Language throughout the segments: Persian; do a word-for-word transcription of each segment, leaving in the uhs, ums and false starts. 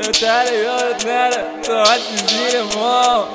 بهتره یادت نره راحت زیر ما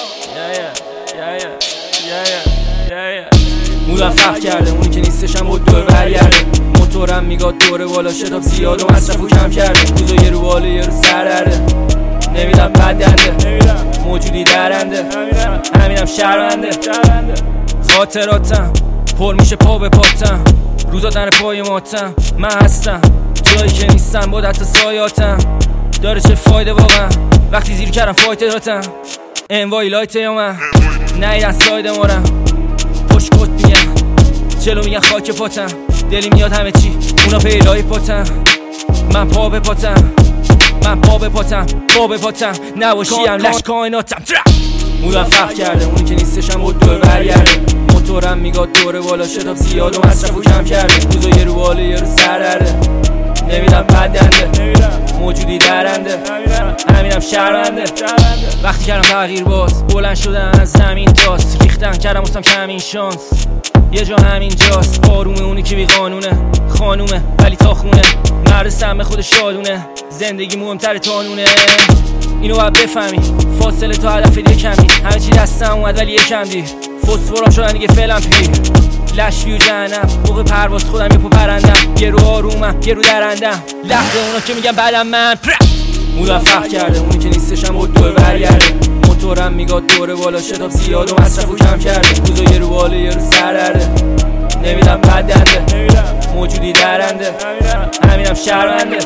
موفق کرده اونی که نیستشم بود دور برگرده موتورم میگاد دوره بالا شتاب زیاد و مصرفو کم کرده روزو یه رو بالا یه رو سر درده نمیدم بدنده موجودی درنده همینم شرمنده خاطراتم پر میشه پا به پاتم روزا در پای ماتم من هستم جایی که نیستم با حتی سایاتم داره چه فایده واقعا وقتی زیر کردم فایت داتم انوای لایت یا من نیدن ساید مارم پشت کت میگم جلو میگن خاک پاتم دلی میاد همه چی اونا پیلای پاتم من پا به پاتم من پا به پاتم پا به پاتم نباشیم لش کائناتم موفق کرده اونی که نیستشم بود دور برگرده موتورم میگاد دوره بالا شتاب زیاد و مصرفو کم کرده روزو یه رو بالا یه رو سر درده نمیدم بدنده موجودی درنده همینم شرمنده وقتی کردم تغییر باز بلند شدن از زمین تاست ریختن کردم واسم کمین شانس یه جا همین جاست آرومه اونی که بی قانونه خانومه ولی تا خونه مرد سمه خود شادونه زندگی مهمتر تانونه اینو باید بفهمی فاصله تا هدف دیگه کمی همه چی دستم اومد ولی یکم دیر فسفورام شدن دیگه فعلا پیر لش بیو جهنم موقع پرواز خودم یه پا پرندم یه رو آرومم یه رو درندم لحظه اونا که میگن بعدم من موفق کرده اونی که نیستشم بود دور برگرده موتورم میگاد دوره بالا شتاب زیاد و مصرفو کم کرده روزو یه رو بالا یه رو سر درده نمیدم بدنده موجودی درنده همینم شرمنده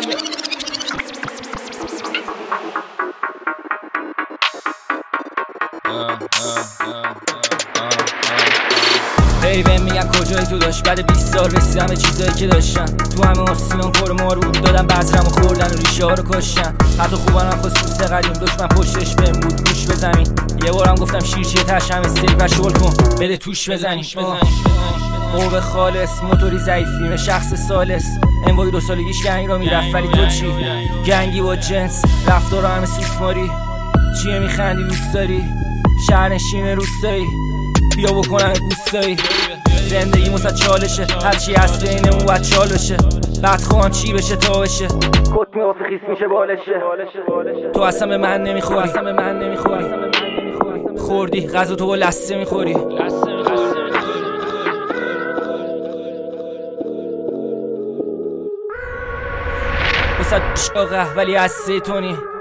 هی بهم میگن کجایی تو داشت بعد بیست سال رسیدم به چیزایی که داشتم تو همه آسیمان پر مار بود دادم بذرمو خوردن و ریشه ها رو کشتن حتی خوبانم خصوص قدیم دشمن پشتش بهم بود گوش بزنین یه بارم گفتم شیرچیه تشم استیک و شل کن بده توش بزنین موب خالص موتوری ضعیفیم شخص سالس انوای دو سالگیش گنگ را میرفت ولی تو چی گنگی با جنس رفتار همه سوسماری چیه میخندی دوست داری شهرنشین روستایی بیا بکنم دوستایی زندگی موسد چالشه هرچی اصل اینه اون باید چال بشه بعد خواهم چی بشه تا بشه کت میافه خیس میشه بالشه تو اصلا به من نمیخوری اصلا به من نمیخوری خوردی غذا تو با لسته میخوری موسد شاقه ولی از سیتونی